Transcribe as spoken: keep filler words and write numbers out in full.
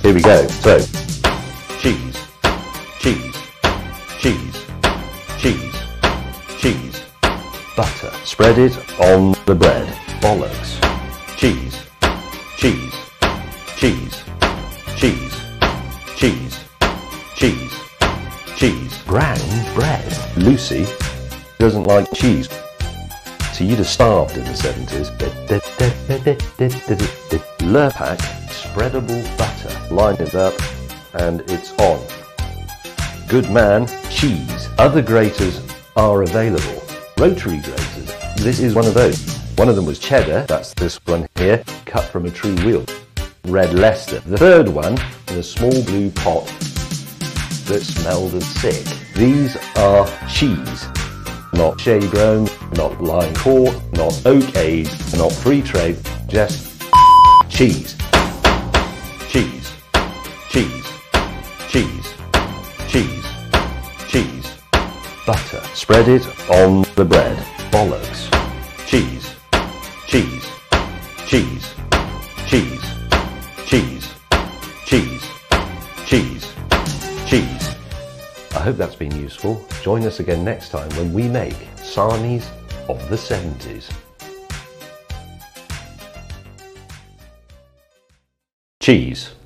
Here we go. So, cheese, cheese, cheese, cheese, cheese, butter. Spread it on the bread. Bollocks. Cheese, cheese, cheese, cheese, cheese, cheese, cheese. Brown bread. Lucy doesn't like cheese. So you'd have starved in the seventies. Lurpak, spreadable butter. Line it up and it's on. Good man, cheese. Other graters are available. Rotary graters. This is one of those. One of them was cheddar, that's this one here, cut from a true wheel. Red Leicester. The third one in a small blue pot that smelled of sick. These are cheese. Not shea grown, not lime court, not oak aged, not free trade, just cheese. Cheese. Cheese. Cheese. Cheese. Cheese. Butter. Spread it on the bread. Bollocks. Cheese. Cheese. Cheese. Cheese. Cheese. Cheese. Cheese. Cheese. I hope that's been useful. Join us again next time when we make sarnies of the seventies. Cheese.